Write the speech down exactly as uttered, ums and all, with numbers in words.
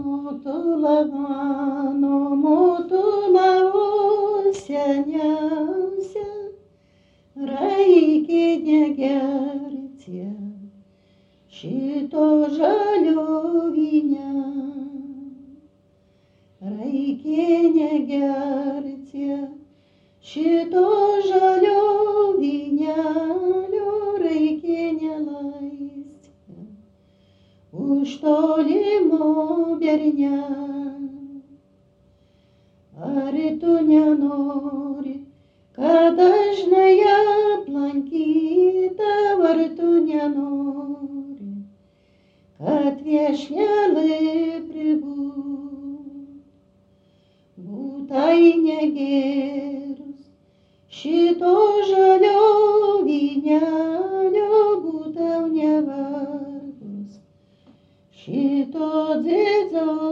Motula mano, motula o seniausia, raikinė gercija, šito žaliovinė. Raikinė gercija, šito žaliovinėlio raikinė laisvė. Už tolimo bernelio, ar tu nenori, kad dažnai aplankyta, ar tu nenori, kad viešnelė pribūt. Būtai negėrus šito žaliovinėlio, būtau nevargus šito dzidzo